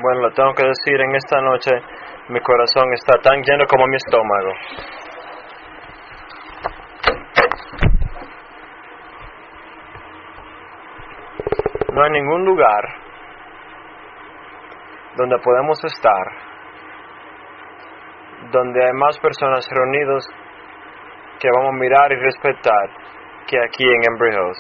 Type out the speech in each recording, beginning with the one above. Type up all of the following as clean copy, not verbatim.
Bueno, lo tengo que decir, en esta noche mi corazón está tan lleno como mi estómago. No hay ningún lugar donde podemos estar, donde hay más personas reunidas que vamos a mirar y respetar que aquí en Embry Hills.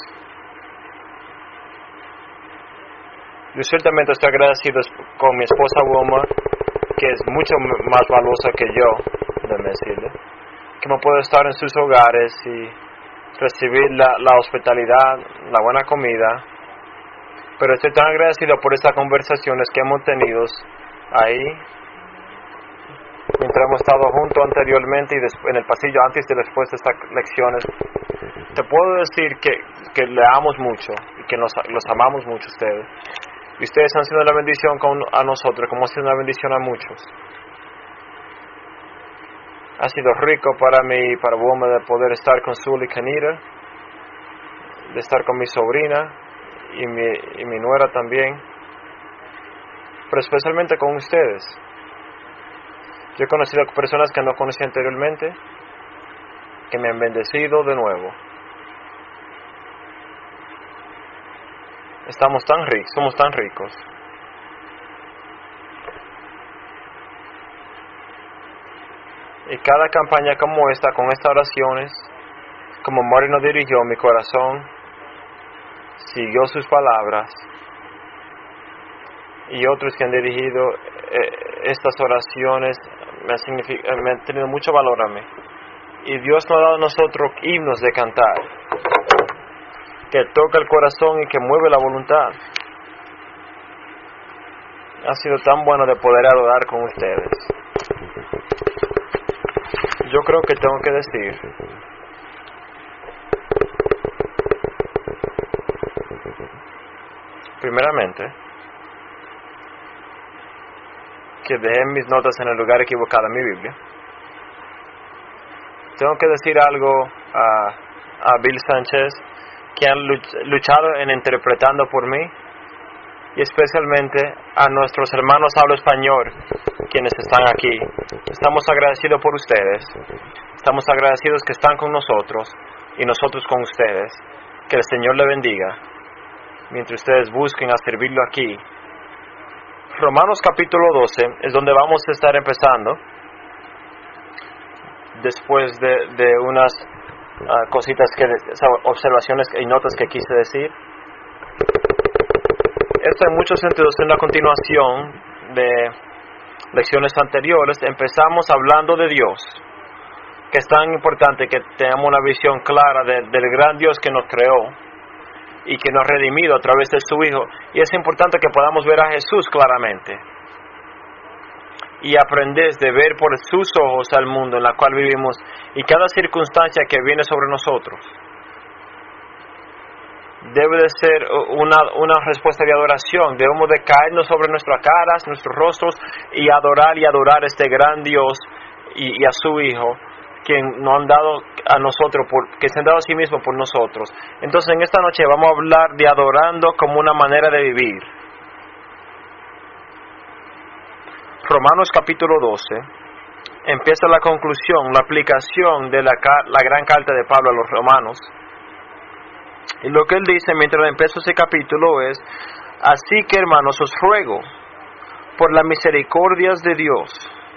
Yo ciertamente estoy agradecido con mi esposa Wilma, que es mucho más valiosa que yo, déjame decirle, que me puedo estar en sus hogares y recibir la hospitalidad, la buena comida. Pero estoy tan agradecido por estas conversaciones que hemos tenido ahí, mientras hemos estado juntos anteriormente y en el pasillo antes y después de estas lecciones. Te puedo decir que le amamos mucho y que los amamos mucho a ustedes. Y ustedes han sido una bendición a nosotros, como ha sido una bendición a muchos. Ha sido rico para mí y para Wilma de poder estar con Sul y Kenita, de estar con mi sobrina y mi nuera también, pero especialmente con ustedes. Yo he conocido personas que no conocí anteriormente, que me han bendecido de nuevo. Somos tan ricos. Y cada campaña como esta, con estas oraciones, como Mori nos dirigió, mi corazón siguió sus palabras, y otros que han dirigido estas oraciones me han tenido mucho valor a mí. Y Dios nos ha dado a nosotros himnos de cantar, que toca el corazón y que mueve la voluntad. Ha sido tan bueno de poder adorar con ustedes. Yo creo que tengo que decir primeramente que dejé mis notas en el lugar equivocado en mi Biblia. Tengo que decir algo a Bill Sánchez, que han luchado en interpretando por mí, y especialmente a nuestros hermanos habla español, quienes están aquí. Estamos agradecidos por ustedes, estamos agradecidos que están con nosotros y nosotros con ustedes. Que el Señor le bendiga mientras ustedes busquen a servirlo aquí. Romanos capítulo 12 es donde vamos a estar empezando, después de unas cositas, observaciones y notas que quise decir. Esto en muchos sentidos es una continuación de lecciones anteriores. Empezamos hablando de Dios, que es tan importante que tengamos una visión clara del gran Dios que nos creó y que nos ha redimido a través de su Hijo. Y es importante que podamos ver a Jesús claramente y aprender de ver por sus ojos al mundo en el cual vivimos y cada circunstancia que viene sobre nosotros. Debe de ser una respuesta de adoración. Debemos de caernos sobre nuestras caras, nuestros rostros, y adorar a este gran Dios y a su Hijo, quien nos han dado a nosotros, que se han dado a sí mismo por nosotros. Entonces en esta noche vamos a hablar de adorando como una manera de vivir. Romanos capítulo 12 empieza la conclusión, la aplicación de la gran carta de Pablo a los romanos. Y lo que él dice mientras empieza ese capítulo es: así que, hermanos, os ruego por las misericordias de Dios.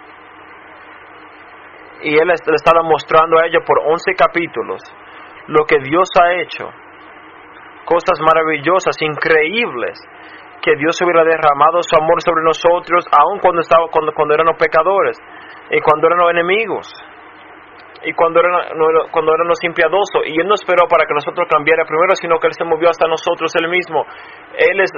Y él le estaba mostrando a ellos por 11 capítulos lo que Dios ha hecho, cosas maravillosas, increíbles, que Dios hubiera derramado su amor sobre nosotros, aun cuando éramos pecadores, y cuando éramos enemigos, y cuando éramos impiadosos. Y Él no esperó para que nosotros cambiara primero, sino que Él se movió hasta nosotros Él mismo. Él es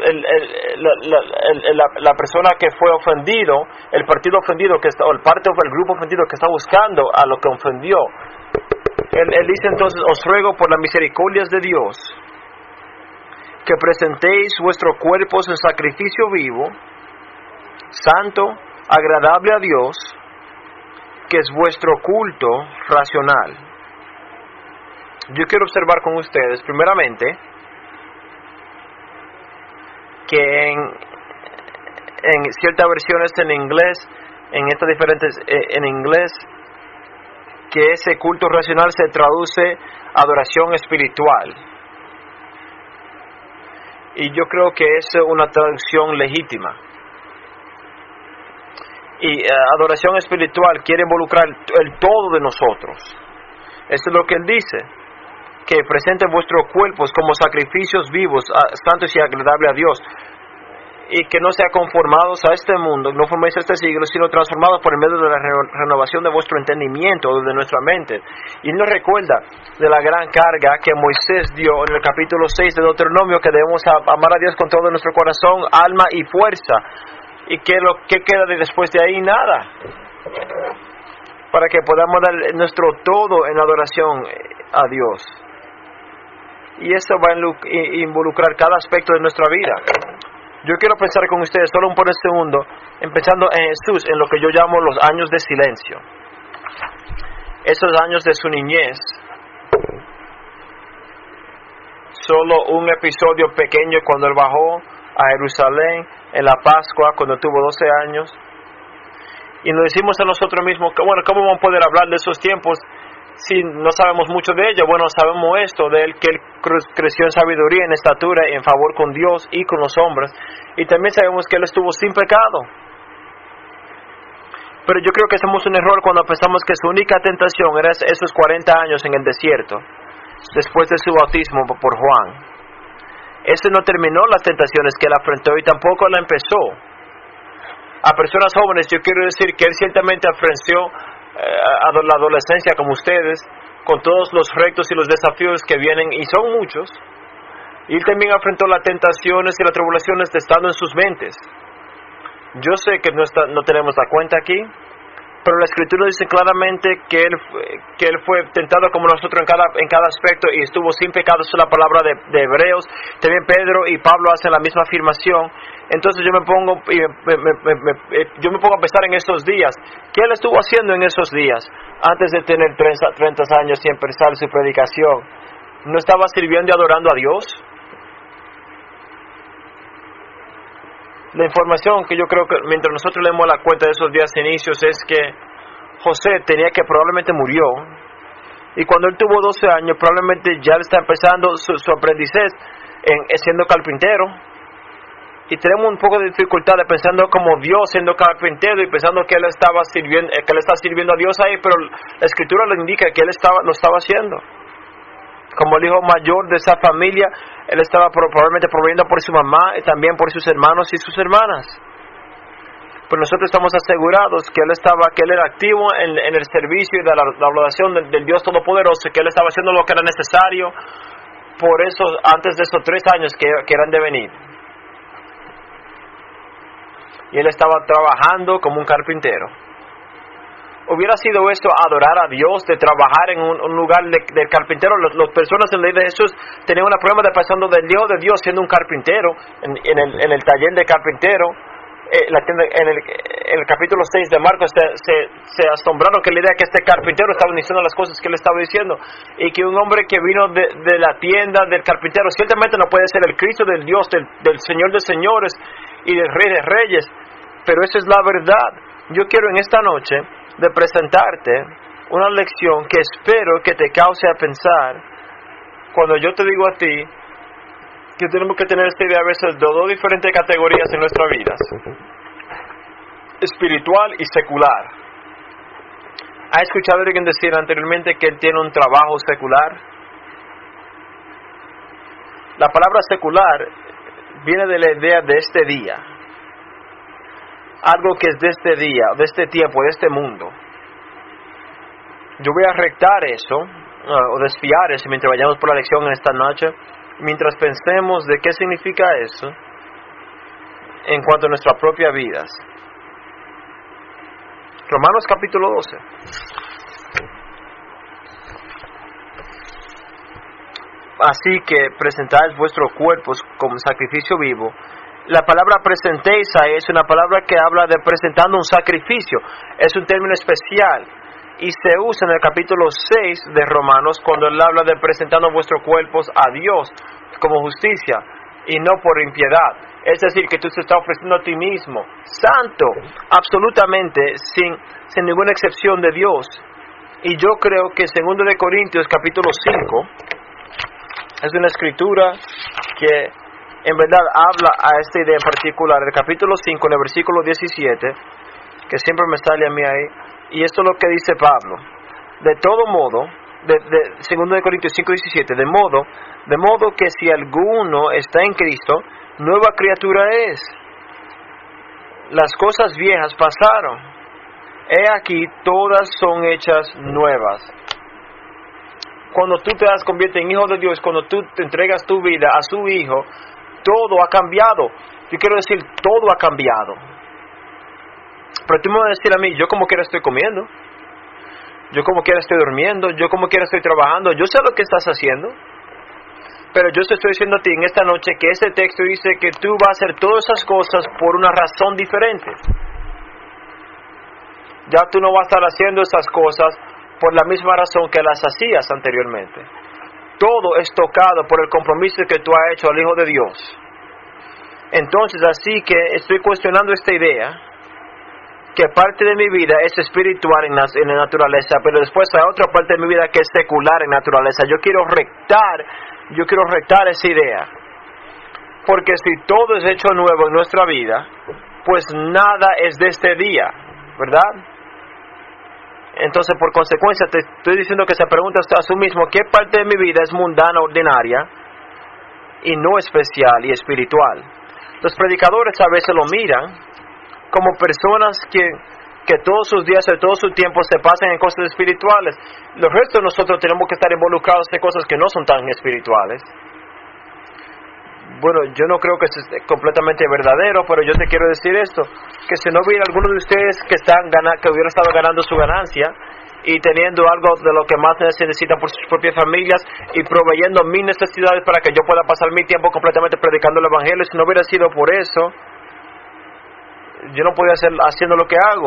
la persona que fue ofendido, el partido ofendido, o el grupo ofendido que está buscando a lo que ofendió. Él dice entonces: os ruego por las misericordias de Dios que presentéis vuestros cuerpos en sacrificio vivo, santo, agradable a Dios, que es vuestro culto racional. Yo quiero observar con ustedes, primeramente, que en ciertas versiones en inglés, en estas diferentes en inglés, que ese culto racional se traduce adoración espiritual. Y yo creo que es una traducción legítima. Y adoración espiritual quiere involucrar el todo de nosotros. Eso es lo que él dice, que presenten vuestros cuerpos como sacrificios vivos, santos y agradables a Dios, y que no sean conformados a este mundo, no forméis a este siglo, sino transformados por el medio de la renovación de vuestro entendimiento, de nuestra mente. Y nos recuerda de la gran carga que Moisés dio en el capítulo 6 de Deuteronomio, que debemos amar a Dios con todo nuestro corazón, alma y fuerza. ¿Y qué queda después de ahí? Nada. Para que podamos dar nuestro todo en adoración a Dios. Y eso va a involucrar cada aspecto de nuestra vida. Yo quiero pensar con ustedes solo por un segundo, empezando en Jesús, en lo que yo llamo los años de silencio. Esos años de su niñez. Solo un episodio pequeño cuando él bajó a Jerusalén en la Pascua, cuando tuvo 12 años. Y nos decimos a nosotros mismos que, bueno, ¿cómo vamos a poder hablar de esos tiempos si no sabemos mucho de ellos? Bueno, sabemos esto, de él, que él creció en sabiduría, en estatura, en favor con Dios y con los hombres. Y también sabemos que él estuvo sin pecado. Pero yo creo que hacemos un error cuando pensamos que su única tentación era esos 40 años en el desierto, después de su bautismo por Juan. Ese no terminó las tentaciones que él afrontó y tampoco la empezó. A personas jóvenes yo quiero decir que él ciertamente afrontó la adolescencia como ustedes, con todos los retos y los desafíos que vienen, y son muchos. Y él también afrontó las tentaciones y las tribulaciones de estando en sus mentes. Yo sé que no tenemos la cuenta aquí, pero la Escritura dice claramente que él fue tentado como nosotros en cada aspecto y estuvo sin pecado. Es la palabra de Hebreos. También Pedro y Pablo hacen la misma afirmación. Entonces yo me pongo a pensar en esos días. ¿Qué él estuvo haciendo en esos días? Antes de tener 30 años y empezar su predicación, ¿no estaba sirviendo y adorando a Dios? La información que yo creo que mientras nosotros leemos la cuenta de esos días inicios es que José probablemente murió, y cuando él tuvo 12 años probablemente ya está empezando su aprendizaje siendo carpintero, y tenemos un poco de dificultad de pensando como Dios siendo carpintero y pensando que él está sirviendo a Dios ahí, pero la Escritura lo indica que él lo estaba haciendo. Como el hijo mayor de esa familia, él estaba probablemente proveyendo por su mamá y también por sus hermanos y sus hermanas. Pero nosotros estamos asegurados que él era activo en el servicio y de la adoración del Dios Todopoderoso, que él estaba haciendo lo que era necesario por eso antes de esos 3 años que eran de venir. Y él estaba trabajando como un carpintero. ¿Hubiera sido esto adorar a Dios, de trabajar en un lugar de carpintero? Las personas en la ley de Jesús tenían una prueba de pasando del Dios de Dios siendo un carpintero en el taller de carpintero. En el capítulo 6 de Marcos se asombraron que la idea que este carpintero estaba diciendo las cosas que él estaba diciendo, y que un hombre que vino de la tienda del carpintero ciertamente no puede ser el Cristo del Dios, del Señor de señores y del Rey de reyes. Pero esa es la verdad. Yo quiero en esta noche de presentarte una lección que espero que te cause a pensar cuando yo te digo a ti que tenemos que tener esta idea a veces de 2 diferentes categorías en nuestras vidas: espiritual y secular. ¿Has escuchado a alguien decir anteriormente que él tiene un trabajo secular? La palabra secular viene de la idea de este día, algo que es de este día, de este tiempo, de este mundo. Yo voy a rectar eso, o desviar eso mientras vayamos por la lección en esta noche, mientras pensemos de qué significa eso en cuanto a nuestras propias vidas. Romanos capítulo 12. Así que presentáis vuestros cuerpos como sacrificio vivo. La palabra presentéis es una palabra que habla de presentando un sacrificio. Es un término especial y se usa en el capítulo 6 de Romanos cuando él habla de presentando vuestros cuerpos a Dios como justicia. y no por impiedad. Es decir, que tú te estás ofreciendo a ti mismo, santo, absolutamente, sin ninguna excepción de Dios. Y yo creo que 2 de Corintios capítulo 5 es una escritura que en verdad habla a esta idea en particular. El capítulo 5, en el versículo 17, que siempre me sale a mí ahí, y esto es lo que dice Pablo. De todo modo, 2 de Corintios 5, 17, de modo que si alguno está en Cristo, nueva criatura es. Las cosas viejas pasaron. He aquí, todas son hechas nuevas. Cuando tú te conviertes en hijo de Dios, cuando tú te entregas tu vida a su Hijo, todo ha cambiado. Yo quiero decir, todo ha cambiado. Pero tú me vas a decir a mí, yo como quiera estoy comiendo, yo como quiera estoy durmiendo, yo como quiera estoy trabajando, yo sé lo que estás haciendo. Pero yo te estoy diciendo a ti en esta noche que ese texto dice que tú vas a hacer todas esas cosas por una razón diferente. Ya tú no vas a estar haciendo esas cosas por la misma razón que las hacías anteriormente. Todo es tocado por el compromiso que tú has hecho al Hijo de Dios. Entonces, así que estoy cuestionando esta idea, que parte de mi vida es espiritual en la naturaleza, pero después hay otra parte de mi vida que es secular en naturaleza. Yo quiero rectar esa idea. Porque si todo es hecho nuevo en nuestra vida, pues nada es de este día, ¿verdad? Entonces, por consecuencia, te estoy diciendo que se pregunta a sí mismo, ¿qué parte de mi vida es mundana, ordinaria, y no especial y espiritual? Los predicadores a veces lo miran como personas que todos sus días y todo su tiempo se pasan en cosas espirituales. Los restos de nosotros tenemos que estar involucrados en cosas que no son tan espirituales. Bueno, yo no creo que eso es completamente verdadero, pero yo te quiero decir esto, que si no hubiera alguno de ustedes que hubiera estado ganando su ganancia y teniendo algo de lo que más necesitan por sus propias familias y proveyendo mis necesidades para que yo pueda pasar mi tiempo completamente predicando el Evangelio, si no hubiera sido por eso, yo no podía estar haciendo lo que hago.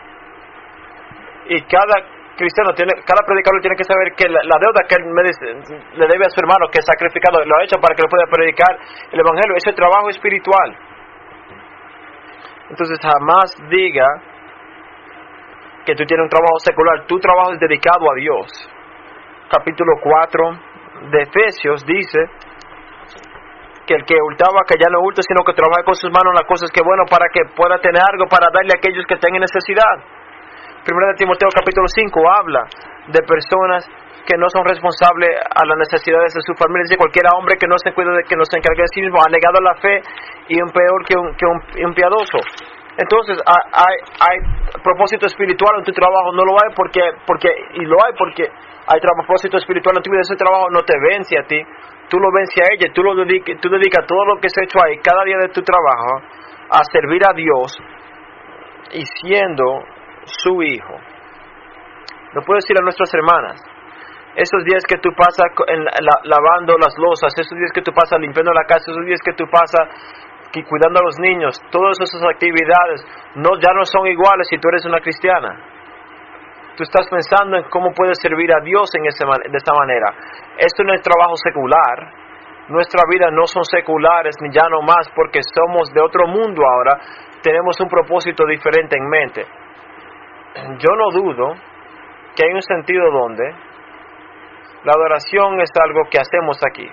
Y cada predicador tiene que saber que la deuda que él le debe a su hermano que es sacrificado, lo ha hecho para que él pueda predicar el Evangelio. Ese trabajo espiritual. Entonces jamás diga que tú tienes un trabajo secular. Tu trabajo es dedicado a Dios. Capítulo 4 de Efesios dice que el que hurtaba, que ya no hurta, sino que trabaja con sus manos las cosas que bueno, para que pueda tener algo para darle a aquellos que tengan necesidad. Primero de Timoteo capítulo 5 habla de personas que no son responsables a las necesidades de su familia. Dice, cualquier hombre que no se cuide, que no se encargue de sí mismo, ha negado la fe y un peor que un piadoso. Entonces, hay propósito espiritual en tu trabajo. No lo hay porque hay propósito espiritual en tu vida. Ese trabajo no te vence a ti, tú lo vences a ella. Tú dedicas todo lo que se ha hecho ahí, cada día de tu trabajo, a servir a Dios y siendo su hijo. No puedo decir a nuestras hermanas, esos días que tú pasas lavando las losas, esos días que tú pasas limpiando la casa, esos días que tú pasas cuidando a los niños, todas esas actividades ya no son iguales si tú eres una cristiana. Tú estás pensando en cómo puedes servir a Dios de esta manera. Esto no es trabajo secular. Nuestra vida no son seculares ni ya no más, porque somos de otro mundo ahora. Tenemos un propósito diferente en mente. Yo no dudo que hay un sentido donde la adoración es algo que hacemos aquí.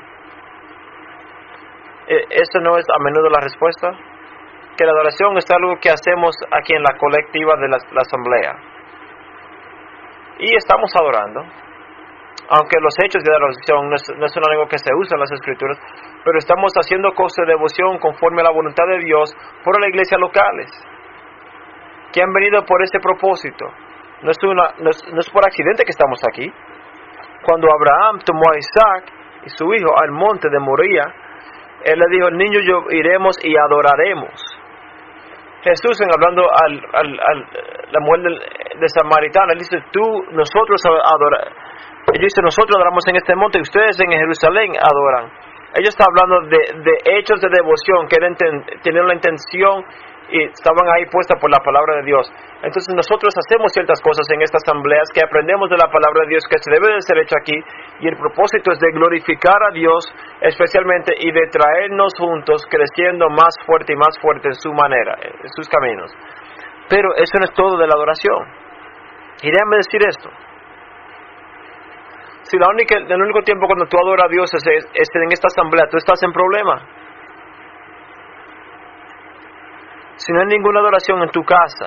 ¿Eso no es a menudo la respuesta? Que la adoración es algo que hacemos aquí en la colectiva de la asamblea. Y estamos adorando. Aunque los hechos de adoración no son algo que se usa en las escrituras, pero estamos haciendo cosas de devoción conforme a la voluntad de Dios por las iglesias locales, que han venido por ese propósito. No es por accidente que estamos aquí. Cuando Abraham tomó a Isaac y su hijo al monte de Moría, él le dijo, niño, iremos y adoraremos. Jesús, hablando a la mujer de Samaritana, él dice, nosotros adoramos en este monte y ustedes en Jerusalén adoran. Ellos están hablando de hechos de devoción, que tenían la intención y estaban ahí puestas por la palabra de Dios. Entonces nosotros hacemos ciertas cosas en estas asambleas que aprendemos de la palabra de Dios que se debe de ser hecho aquí, y el propósito es de glorificar a Dios especialmente y de traernos juntos creciendo más fuerte y más fuerte en su manera, en sus caminos. Pero eso no es todo de la adoración. Y déjame decir esto: si el único tiempo cuando tú adoras a Dios es en esta asamblea, tú estás en problema. Si no hay ninguna adoración en tu casa,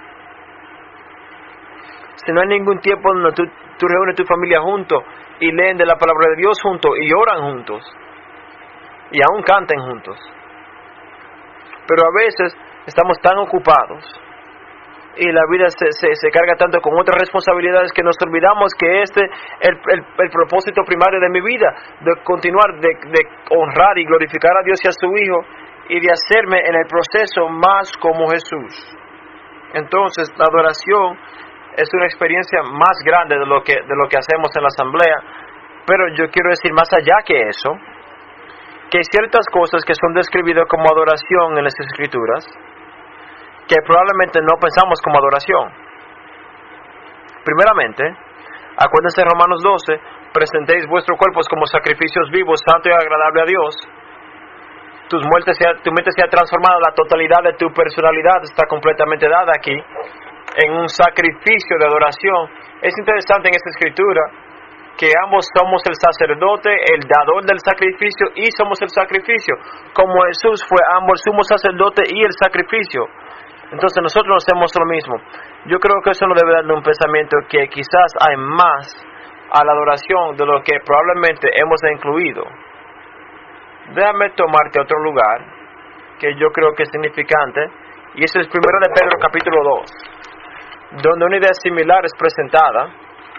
si no hay ningún tiempo donde tú reúnes tu familia juntos y leen de la palabra de Dios juntos y oran juntos y aún canten juntos, pero a veces estamos tan ocupados y la vida se carga tanto con otras responsabilidades que nos olvidamos que el propósito primario de mi vida, de continuar, de honrar y glorificar a Dios y a su Hijo, y de hacerme en el proceso más como Jesús. Entonces la adoración es una experiencia más grande de lo que hacemos en la asamblea, pero yo quiero decir más allá que eso, que hay ciertas cosas que son describidas como adoración en las Escrituras que probablemente no pensamos como adoración. Primeramente, acuérdense de Romanos 12, presentéis vuestros cuerpos como sacrificios vivos, santo y agradable a Dios. Tu mente sea transformada, la totalidad de tu personalidad está completamente dada aquí en un sacrificio de adoración. Es interesante en esta escritura que ambos somos el sacerdote, el dador del sacrificio, y somos el sacrificio, como Jesús fue ambos sumo sacerdote y el sacrificio. Entonces nosotros hacemos lo mismo. Yo creo que eso nos debe darle un pensamiento que quizás hay más a la adoración de lo que probablemente hemos incluido. Déjame tomarte a otro lugar que yo creo que es significante, y eso es 1 de Pedro capítulo 2, donde una idea similar es presentada.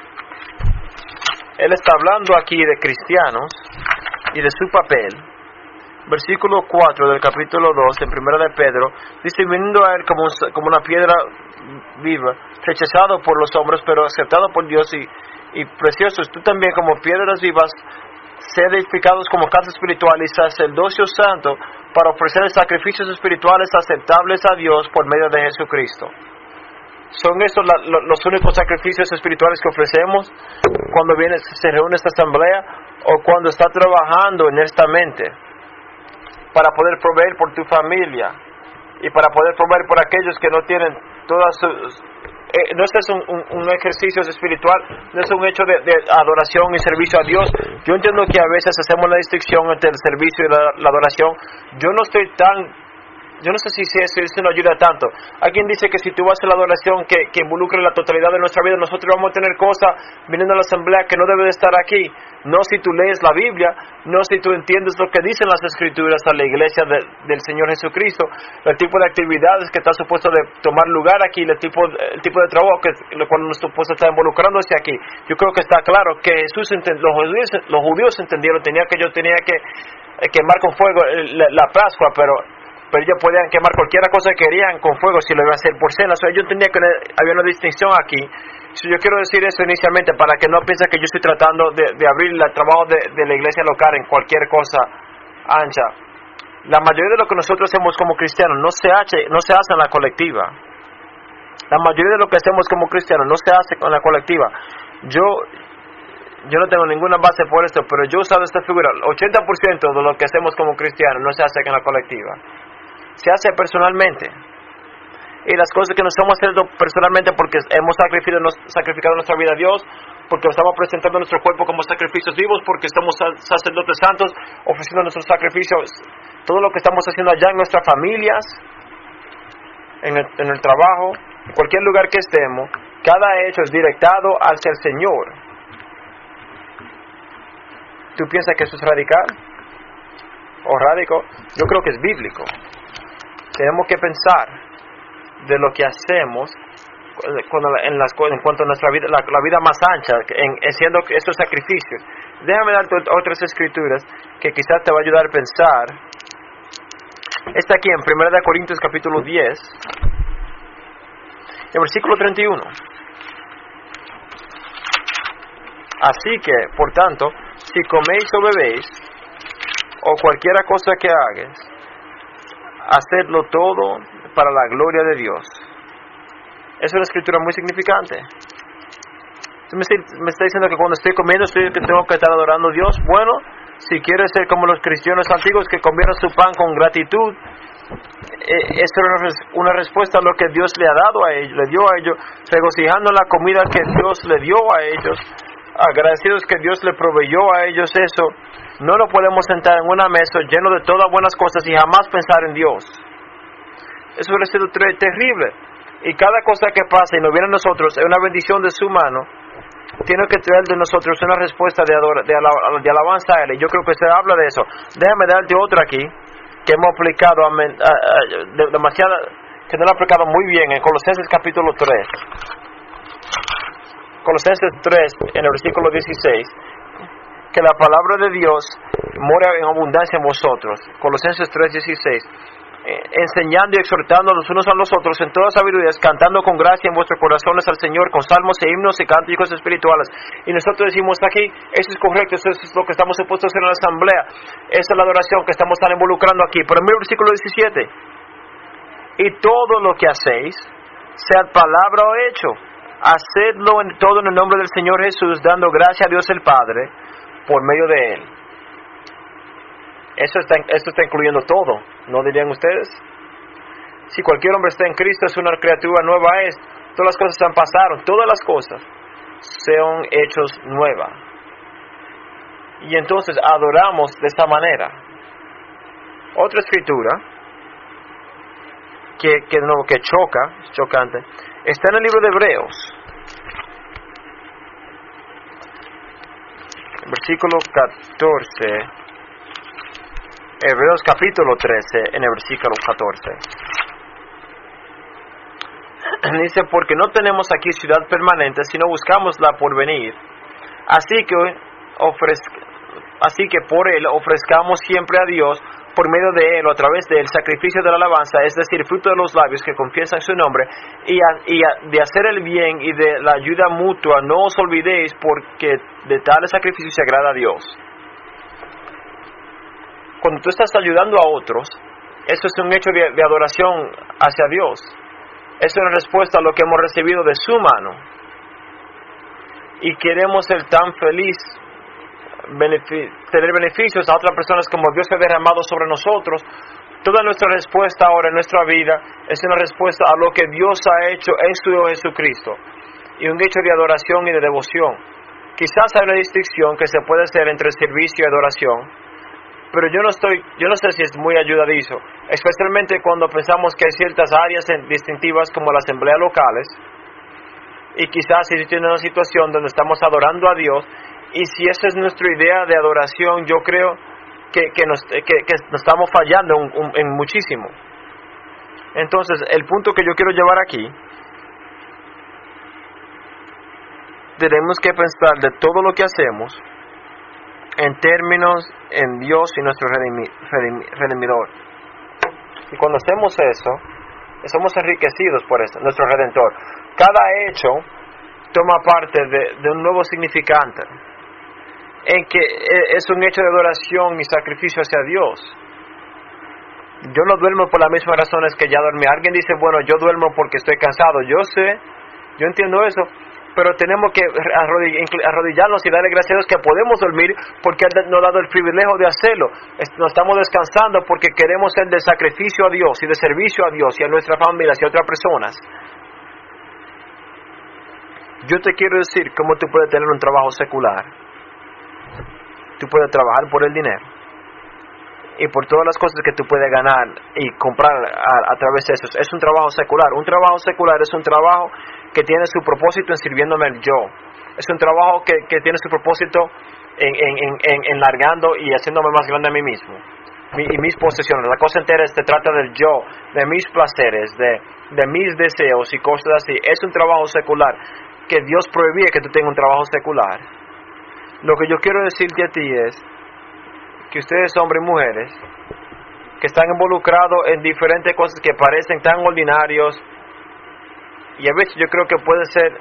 Él está hablando aquí de cristianos y de su papel. Versículo 4 del capítulo 2 en 1 de Pedro dice: viniendo a él como una piedra viva, rechazado por los hombres, pero aceptado por Dios y preciosos, tú también como piedras vivas, sed edificados como casa espiritual y sacerdocio santo, para ofrecer sacrificios espirituales aceptables a Dios por medio de Jesucristo. ¿Son estos los únicos sacrificios espirituales que ofrecemos cuando se reúne esta asamblea, o cuando está trabajando honestamente para poder proveer por tu familia y para poder proveer por aquellos que no tienen todas sus... no es un ejercicio espiritual, no es un hecho de adoración y servicio a Dios? Yo entiendo que a veces hacemos la distinción entre el servicio y la adoración. Yo no sé si eso nos ayuda tanto. Alguien dice que si tú haces la adoración que involucre la totalidad de nuestra vida, nosotros vamos a tener cosas viniendo a la asamblea que no debe de estar aquí. No si tú lees la Biblia, no si tú entiendes lo que dicen las Escrituras a la iglesia del Señor Jesucristo, el tipo de actividades que está supuesto de tomar lugar aquí, el tipo de trabajo cuando nuestro puesto está involucrándose aquí. Yo creo que está claro que los judíos entendieron, yo tenía que quemar con fuego la Pascua, pero ellos podían quemar cualquier cosa que querían con fuego si lo iban a hacer por cena. Yo entendía que había una distinción aquí. Yo quiero decir eso inicialmente para que no piensen que yo estoy tratando de abrir el trabajo de la iglesia local en cualquier cosa ancha. La mayoría de lo que nosotros hacemos como cristianos no se hace en la colectiva. La mayoría de lo que hacemos como cristianos no se hace en la colectiva. Yo no tengo ninguna base por esto, pero yo he usado esta figura. El 80% de lo que hacemos como cristianos no se hace en la colectiva. Se hace personalmente. Y las cosas que nos estamos haciendo personalmente porque hemos sacrificado nuestra vida a Dios, porque estamos presentando nuestro cuerpo como sacrificios vivos, porque estamos sacerdotes santos ofreciendo nuestros sacrificios, todo lo que estamos haciendo allá en nuestras familias, en el trabajo, en cualquier lugar que estemos, cada hecho es directado hacia el Señor. ¿Tú piensas que eso es radical o radical? Yo creo que es bíblico. Tenemos que pensar de lo que hacemos en cuanto a nuestra vida, la vida más ancha, haciendo estos sacrificios. Déjame darte otras escrituras que quizás te va a ayudar a pensar. Está aquí en 1 Corintios capítulo 10, en versículo 31. Así que, por tanto, si coméis o bebéis, o cualquiera cosa que hagáis, hacedlo todo para la gloria de Dios. Es una escritura muy significante. Me está diciendo que cuando estoy comiendo que tengo que estar adorando a Dios. Bueno, si quieres ser como los cristianos antiguos que comieron su pan con gratitud, esa es una respuesta a lo que Dios le ha dado a ellos, le dio a ellos, regocijando en la comida que Dios le dio a ellos, agradecidos que Dios le proveyó a ellos eso. No lo podemos sentar en una mesa lleno de todas buenas cosas y jamás pensar en Dios. Eso hubiera sido terrible. Y cada cosa que pasa y nos viene a nosotros es una bendición de su mano. Tiene que traer de nosotros una respuesta de alabanza a Él. Y yo creo que se habla de eso. Déjame darte otra aquí, que hemos aplicado demasiado, que no lo he aplicado muy bien, en Colosenses capítulo 3. Colosenses 3, en el versículo 16. Que la palabra de Dios mora en abundancia en vosotros. Colosenses 3, 16. Enseñando y exhortando los unos a los otros en toda sabiduría, cantando con gracia en vuestros corazones al Señor, con salmos e himnos y cánticos espirituales. Y nosotros decimos aquí, eso es correcto, eso es lo que estamos supuestos a hacer en la asamblea, esa es la adoración que estamos tan involucrando aquí. Pero mira el versículo 17. Y todo lo que hacéis, sea palabra o hecho, hacedlo todo en el nombre del Señor Jesús, dando gracia a Dios el Padre por medio de Él. Esto está incluyendo todo, ¿no dirían ustedes? Si cualquier hombre está en Cristo, es una criatura nueva, todas las cosas han pasado, todas las cosas sean hechos nuevas. Y entonces adoramos de esta manera. Otra escritura que choca, es chocante, está en el libro de Hebreos. Versículo 14. Hebreos capítulo 13, en el versículo 14. Dice, porque no tenemos aquí ciudad permanente, sino buscamos la por venir. Así que por Él ofrezcamos siempre a Dios, por medio de Él o a través de Él, sacrificio de la alabanza, es decir, fruto de los labios que confiesan su nombre, de hacer el bien y de la ayuda mutua, no os olvidéis, porque de tales sacrificios se agrada a Dios. Cuando tú estás ayudando a otros, eso es un hecho de adoración hacia Dios. Es una respuesta a lo que hemos recibido de su mano. Y queremos ser tan feliz, tener beneficios a otras personas como Dios ha derramado sobre nosotros. Toda nuestra respuesta ahora en nuestra vida es una respuesta a lo que Dios ha hecho en su Hijo Jesucristo. Y un hecho de adoración y de devoción. Quizás hay una distinción que se puede hacer entre servicio y adoración. Pero yo no sé si es muy ayudadizo, especialmente cuando pensamos que hay ciertas áreas distintivas como las asambleas locales, y quizás si tiene una situación donde estamos adorando a Dios, y si esa es nuestra idea de adoración, yo creo que nos estamos fallando en muchísimo. Entonces, el punto que yo quiero llevar aquí, tenemos que pensar de todo lo que hacemos, en términos en Dios y nuestro redimidor. Y cuando hacemos eso, somos enriquecidos por eso, nuestro Redentor. Cada hecho toma parte de un nuevo significante, en que es un hecho de adoración y sacrificio hacia Dios. Yo no duermo por las mismas razones que ya dormí. Alguien dice, bueno, yo duermo porque estoy cansado. Yo sé, yo entiendo eso, pero tenemos que arrodillarnos y darle gracias a Dios que podemos dormir porque Él nos ha dado el privilegio de hacerlo. Nos estamos descansando porque queremos ser de sacrificio a Dios y de servicio a Dios y a nuestras familias y a otras personas. Yo te quiero decir cómo tú puedes tener un trabajo secular. Tú puedes trabajar por el dinero y por todas las cosas que tú puedes ganar y comprar a través de eso. Es un trabajo secular. Un trabajo secular es un trabajo que tiene su propósito en sirviéndome el yo. Es un trabajo que tiene su propósito en largando y haciéndome más grande a mí mismo. Y mis posesiones. La cosa entera se trata del yo, de mis placeres, de mis deseos y cosas así. Es un trabajo secular que Dios prohibía que tú tengas un trabajo secular. Lo que yo quiero decirte a ti es que ustedes, hombres y mujeres, que están involucrados en diferentes cosas que parecen tan ordinarios, y a veces yo creo que puede ser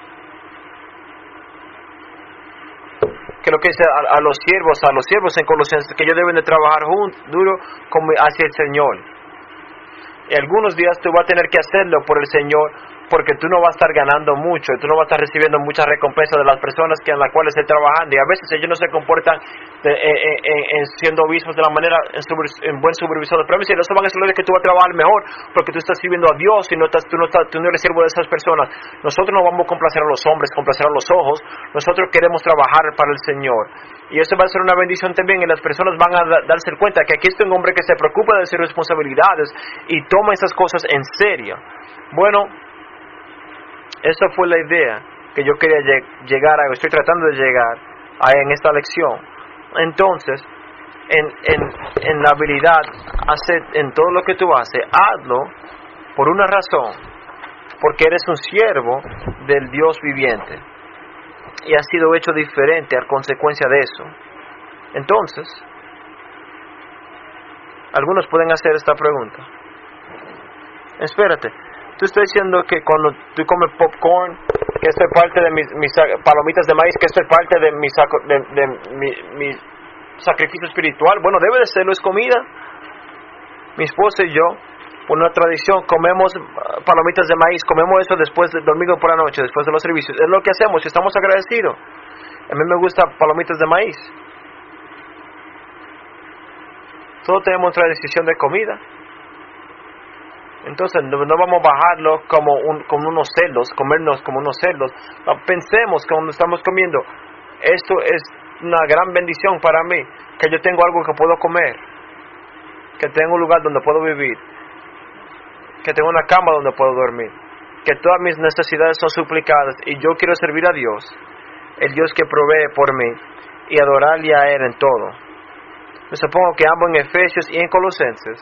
que lo que dice a los siervos en Colosenses, que ellos deben de trabajar duro como hacia el Señor. Y algunos días tú vas a tener que hacerlo por el Señor, porque tú no vas a estar ganando mucho, tú no vas a estar recibiendo muchas recompensas de las personas en las cuales estás trabajando, y a veces ellos no se comportan siendo obispos de la manera en buen supervisor. Pero si eso van a ser que tú vas a trabajar mejor, porque tú estás sirviendo a Dios y tú no eres siervo de esas personas. Nosotros no vamos a complacer a los hombres, complacer a los ojos. Nosotros queremos trabajar para el Señor, y eso va a ser una bendición también, y las personas van a darse cuenta que aquí está un hombre que se preocupa de sus responsabilidades y toma esas cosas en serio. Bueno, esa fue la idea que yo quería llegar a, estoy tratando de llegar a en esta lección. Entonces, en la habilidad, en todo lo que tú haces, hazlo por una razón, porque eres un siervo del Dios viviente y has sido hecho diferente a consecuencia de eso. Entonces, algunos pueden hacer esta pregunta: espérate, tú estás diciendo que cuando tú comes popcorn, que esto es parte de mis palomitas de maíz, que esto es parte de mi sacrificio espiritual. Bueno, debe de serlo, es comida. Mi esposa y yo, por una tradición, comemos palomitas de maíz, comemos eso después del domingo por la noche, después de los servicios. Es lo que hacemos y estamos agradecidos. A mí me gustan palomitas de maíz. Todos tenemos otra decisión de comida. Entonces no vamos a bajarlo como unos cerdos, comernos como unos cerdos. Pensemos que cuando estamos comiendo, esto es una gran bendición para mí, que yo tengo algo que puedo comer, que tengo un lugar donde puedo vivir, que tengo una cama donde puedo dormir, que todas mis necesidades son suplicadas, y yo quiero servir a Dios, el Dios que provee por mí, y adorarle a Él en todo. Me supongo que ambos en Efesios y en Colosenses,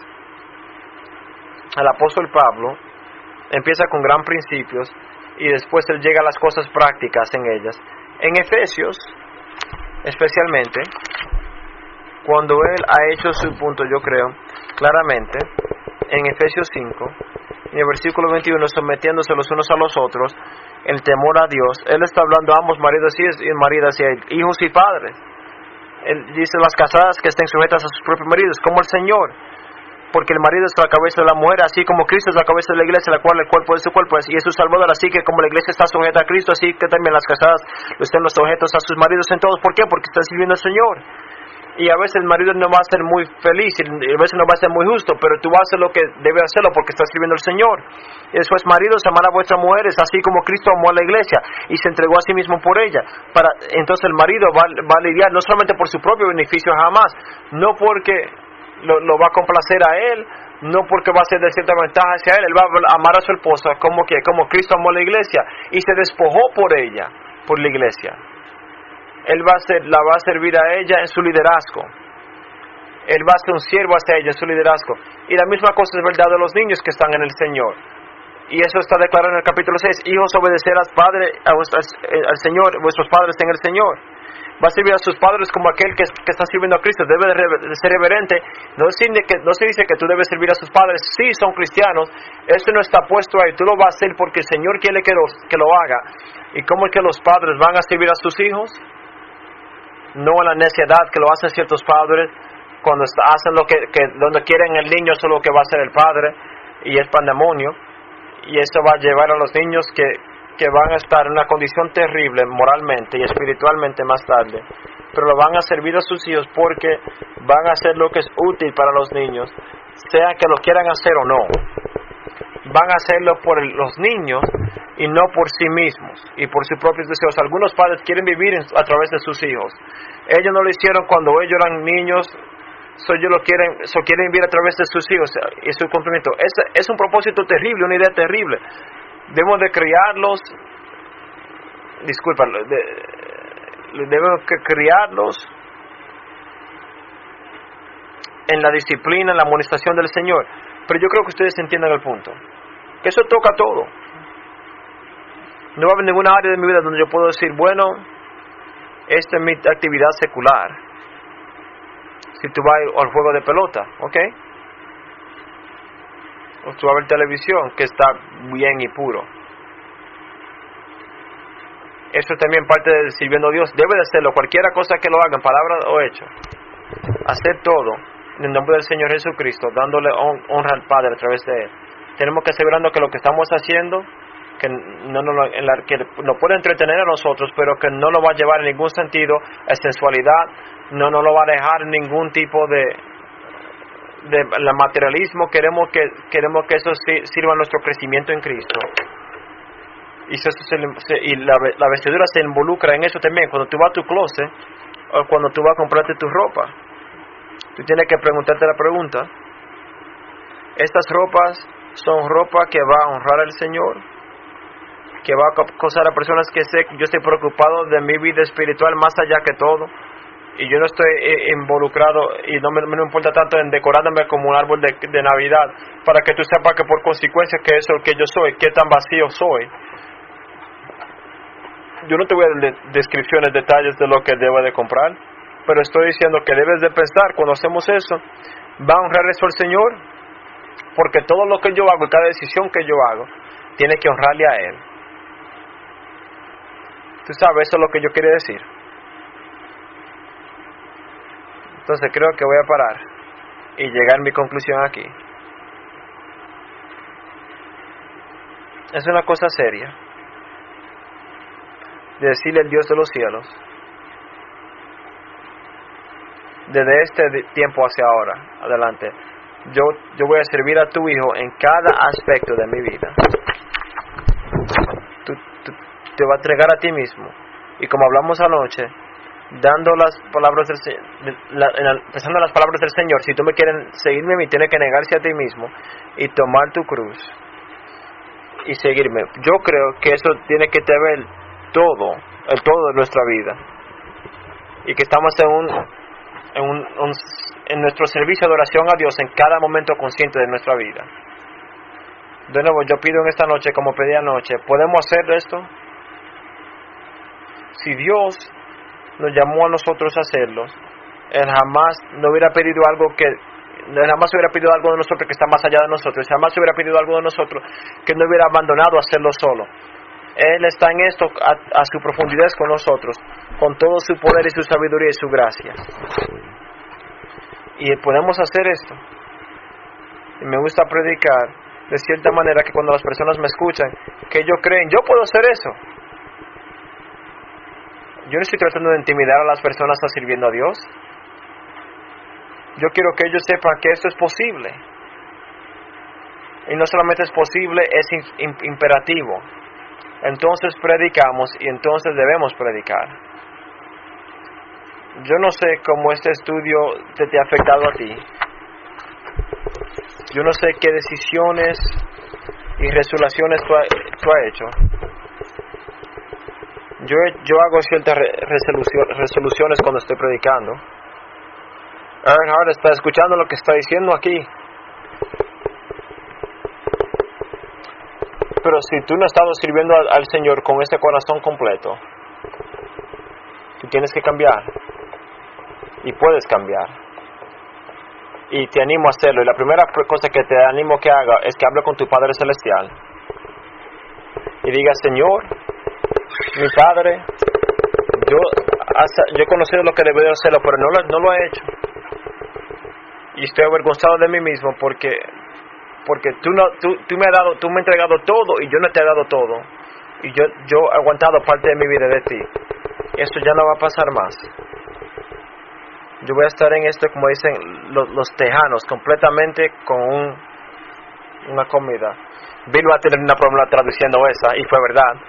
el apóstol Pablo empieza con gran principios y después él llega a las cosas prácticas en ellas. En Efesios, especialmente, cuando él ha hecho su punto, yo creo, claramente, en Efesios 5, en el versículo 21, sometiéndose los unos a los otros, el temor a Dios, él está hablando a ambos maridos y maridas, y hijos y padres. Él dice: las casadas que estén sujetas a sus propios maridos, como el Señor. Porque el marido es la cabeza de la mujer, así como Cristo es la cabeza de la iglesia, la cual el cuerpo es su cuerpo y es su salvador. Así que como la iglesia está sujeta a Cristo, así que también las casadas estén los sujetos a sus maridos en todos. ¿Por qué? Porque están sirviendo al Señor. Y a veces el marido no va a ser muy feliz, y a veces no va a ser muy justo, pero tú vas a hacer lo que debe hacerlo porque estás sirviendo al Señor. Y después, maridos, amad a vuestras mujeres, así como Cristo amó a la iglesia y se entregó a sí mismo por ella. Entonces el marido va a lidiar no solamente por su propio beneficio, jamás, no porque lo va a complacer a él, no porque va a ser de cierta ventaja hacia él va a amar a su esposa como Cristo amó a la iglesia y se despojó por ella, por la iglesia. Él la va a servir a ella en su liderazgo. Él va a ser un siervo hacia ella en su liderazgo. Y la misma cosa es verdad de los niños que están en el Señor. Y eso está declarado en el capítulo 6. Hijos, obedecerás al Señor, vuestros padres en el Señor. Va a servir a sus padres como aquel que está sirviendo a Cristo. Debe de ser reverente. No se dice que tú debes servir a sus padres. Sí, son cristianos. Eso no está puesto ahí. Tú lo vas a hacer porque el Señor quiere que lo haga. ¿Y cómo es que los padres van a servir a sus hijos? No en la necedad que lo hacen ciertos padres, cuando hacen donde quieren el niño, eso es lo que va a hacer el padre, y es pandemonio. Y eso va a llevar a los niños que van a estar en una condición terrible moralmente y espiritualmente más tarde, pero lo van a servir a sus hijos porque van a hacer lo que es útil para los niños, sea que lo quieran hacer o no. Van a hacerlo por los niños y no por sí mismos y por sus propios deseos. Algunos padres quieren vivir a través de sus hijos. Ellos no lo hicieron cuando ellos eran niños, quieren vivir a través de sus hijos y su cumplimiento. Es un propósito terrible, una idea terrible. Debemos de criarlos, debemos criarlos en la disciplina, en la amonestación del Señor. Pero yo creo que ustedes entienden el punto, que eso toca todo. No va a haber ninguna área de mi vida donde yo puedo decir, bueno, esta es mi actividad secular. Si tú vas al juego de pelota, ¿ok? O tú vas a ver televisión, que está bien y puro. Eso también parte de sirviendo a Dios. Debe de hacerlo, cualquiera cosa que lo hagan, palabra o hecho. Hacer todo en el nombre del Señor Jesucristo, dándole honra al Padre a través de Él. Tenemos que asegurarnos que lo que estamos haciendo, que que nos puede entretener a nosotros, pero que no nos va a llevar en ningún sentido a sensualidad, no nos lo va a dejar en ningún tipo de materialismo. Queremos que eso sirva a nuestro crecimiento en Cristo. Y la vestidura se involucra en eso también. Cuando tú vas a tu closet o cuando tú vas a comprarte tu ropa, tú tienes que preguntarte la pregunta: ¿estas ropas son ropa que va a honrar al Señor? ¿Que va a causar a personas que sé que yo estoy preocupado de mi vida espiritual más allá que todo? Y yo no estoy involucrado y no me importa tanto en decorándome como un árbol de Navidad, para que tú sepas que por consecuencia que eso es lo que yo soy, qué tan vacío soy. Yo no te voy a dar descripciones, detalles de lo que debo de comprar, pero estoy diciendo que debes de pensar, cuando hacemos eso, ¿va a honrar eso al Señor? Porque todo lo que yo hago y cada decisión que yo hago tiene que honrarle a Él. Tú sabes, eso es lo que yo quería decir. Entonces creo que voy a parar y llegar a mi conclusión aquí. Es una cosa seria de decirle al Dios de los cielos, desde este tiempo hacia ahora adelante, yo voy a servir a tu Hijo en cada aspecto de mi vida. Tú te vas a entregar a ti mismo, y como hablamos anoche, dando las palabras del Señor, empezando las palabras del Señor, si tú me quieres seguirme a mí, tienes que negarse a ti mismo y tomar tu cruz y seguirme. Yo creo que eso tiene que tener el todo de nuestra vida, y que estamos en nuestro servicio de oración a Dios en cada momento consciente de nuestra vida. De nuevo, yo pido en esta noche, como pedí anoche, ¿podemos hacer esto? Si Dios nos llamó a nosotros a hacerlo, Él jamás no hubiera pedido algo jamás hubiera pedido algo de nosotros que está más allá de nosotros, jamás hubiera pedido algo de nosotros que no hubiera abandonado a hacerlo solo. Él está en esto a su profundidad con nosotros, con todo su poder y su sabiduría y su gracia. Y podemos hacer esto. Y me gusta predicar de cierta manera que cuando las personas me escuchan, que ellos creen, yo puedo hacer eso. Yo no estoy tratando de intimidar a las personas a sirviendo a Dios. Yo quiero que ellos sepan que esto es posible. Y no solamente es posible, es imperativo. Entonces predicamos, y entonces debemos predicar. Yo no sé cómo este estudio te ha afectado a ti. Yo no sé qué decisiones y resoluciones tú has hecho. Yo hago ciertas resoluciones cuando estoy predicando. Earnhardt está escuchando lo que está diciendo aquí. Pero si tú no has estado sirviendo al Señor con este corazón completo, tú tienes que cambiar. Y puedes cambiar. Y te animo a hacerlo. Y la primera cosa que te animo que haga es que hable con tu Padre Celestial. Y diga, Señor, mi Padre, yo he conocido lo que debería hacerlo, pero no lo he hecho. Y estoy avergonzado de mí mismo porque tú me has entregado todo y yo no te he dado todo. Y yo he aguantado parte de mi vida de ti. Eso ya no va a pasar más. Yo voy a estar en esto, como dicen los tejanos, completamente con una comida. Bill va a tener una problema traduciendo esa, y fue verdad.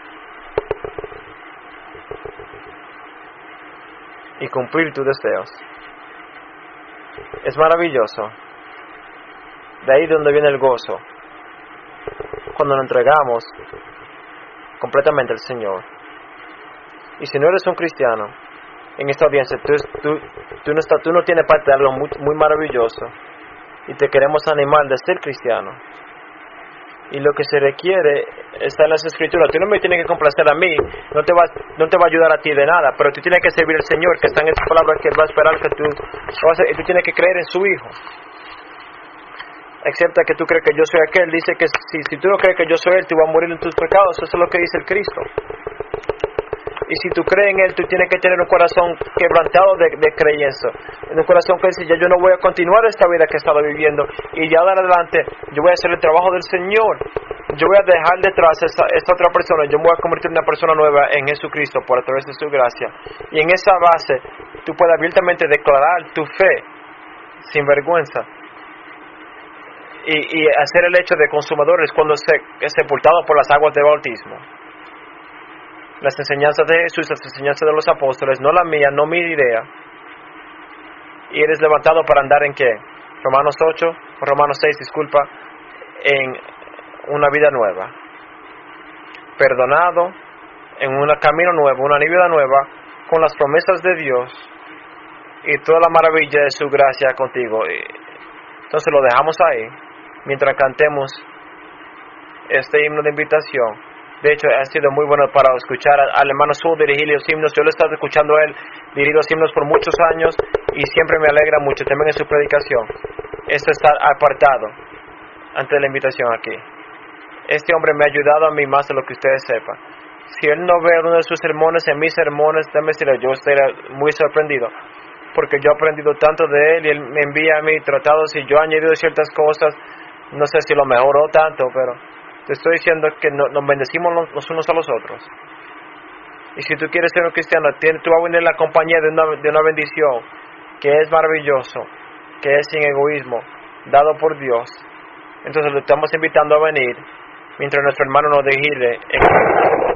Y cumplir tus deseos. Es maravilloso. De ahí donde viene el gozo. Cuando nos entregamos completamente al Señor. Y si no eres un cristiano, en esta audiencia, tú no tienes parte de algo muy, muy maravilloso, y te queremos animar de ser cristiano. Y lo que se requiere está en las Escrituras. Tú no me tienes que complacer a mí, no te va a ayudar a ti de nada, pero tú tienes que servir al Señor, que está en esas palabras que Él va a esperar que tú tienes que creer en su Hijo. Excepto que tú crees que yo soy aquel, dice que si tú no crees que yo soy Él, tú vas a morir en tus pecados. Eso es lo que dice el Cristo. Y si tú crees en Él, tú tienes que tener un corazón quebrantado de creencia. Un corazón que dice, ya yo no voy a continuar esta vida que he estado viviendo. Y ya de adelante, yo voy a hacer el trabajo del Señor. Yo voy a dejar detrás esta otra persona. Yo me voy a convertir en una persona nueva en Jesucristo por a través de su gracia. Y en esa base, tú puedes abiertamente declarar tu fe sin vergüenza. Y hacer el hecho de consumadores cuando es sepultado por las aguas de bautismo. Las enseñanzas de Jesús, las enseñanzas de los apóstoles, no la mía, no mi idea. Y eres levantado para andar en ¿qué? Romanos 6, disculpa, en una vida nueva. Perdonado, en un camino nuevo, una vida nueva, con las promesas de Dios y toda la maravilla de su gracia contigo. Entonces lo dejamos ahí, mientras cantemos este himno de invitación. De hecho, ha sido muy bueno para escuchar al hermano Sul dirigir los himnos. Yo lo he estado escuchando a él dirigir los himnos por muchos años y siempre me alegra mucho también en su predicación. Esto está apartado antes de la invitación aquí. Este hombre me ha ayudado a mí más de lo que ustedes sepan. Si él no ve uno de sus sermones en mis sermones, déjame decirle, yo estaría muy sorprendido, porque yo he aprendido tanto de él y él me envía a mí tratados y yo he añadido ciertas cosas. No sé si lo mejoró tanto, pero te estoy diciendo que nos bendecimos los unos a los otros. Y si tú quieres ser un cristiano, tú vas a venir en la compañía de una bendición que es maravilloso, que es sin egoísmo, dado por Dios. Entonces le estamos invitando a venir mientras nuestro hermano nos dirige en